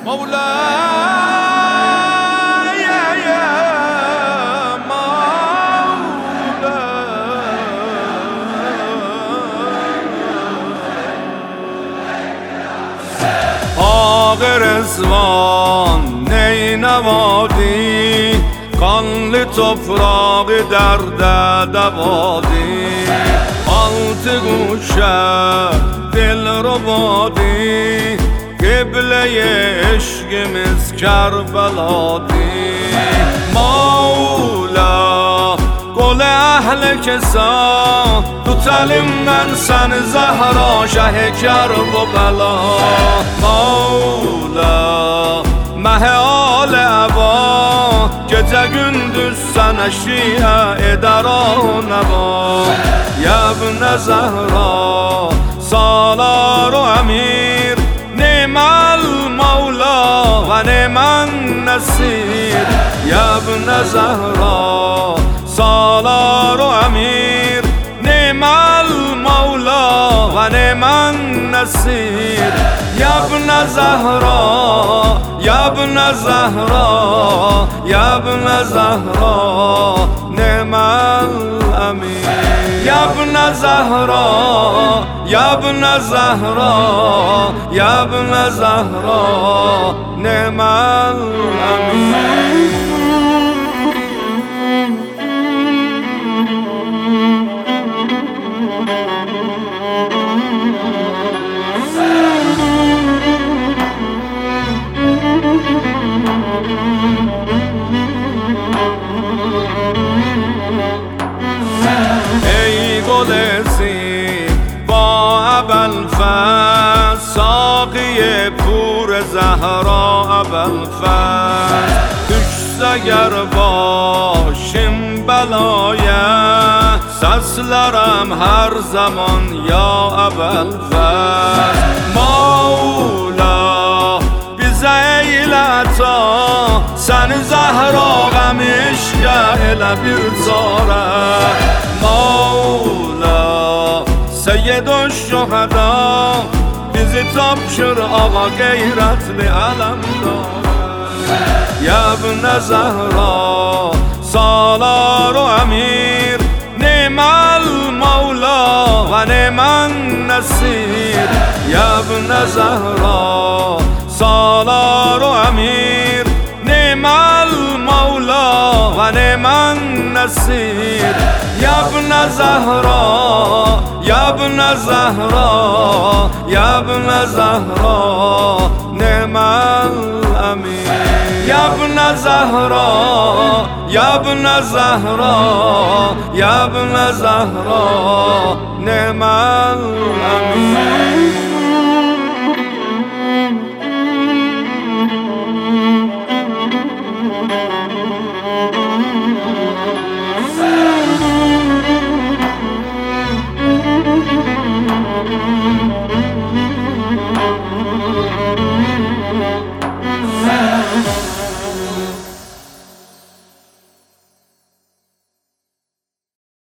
مولاي يا آق رضوان نینوادی قانlı toprağı derde devadi altı guşe dil robadi kıbleye eşkimiz Kerbeladi Mevla قول اهل کسا tutalım ben seni Zahra شه کربلا Mevla mehal eba gece gündüz sana şia eder neba Ya ibn Zahra salar o emir ni'mal mevla ve ni'man nasir Ya ibn Zahra salar o emir ni'mal mevla ve ni'man nasir Ya ibn Zahra Ya ibn Zahra Ya ibn Zahra ni'mal emir Ya ibn Zahra Ya ibn Zahra Ya ibn Zahra ni'mal emir با ابوالفضل ساقی پور زهرا ابوالفضل düşse گر باشیم بلایت سسلرم هر زمان یا ابوالفضل مولا bize eyle ta seni Zahra غمش eyle bir zara Mevla Seyyid o şuhada bizi tapşır ağa gayretli alemdar Ya ibn Zahra salar o emir ni'mal mevla ve ni'man nasir Ya ibn Zahra salar o emir ni'mal mevla ve ni'man nasir Ya ibn Zahra Ya ibn Zahra Ya ibn Zahra ni'mal emir Ya ibn Zahra Ya ibn Zahra Ya ibn Zahra ni'mal emir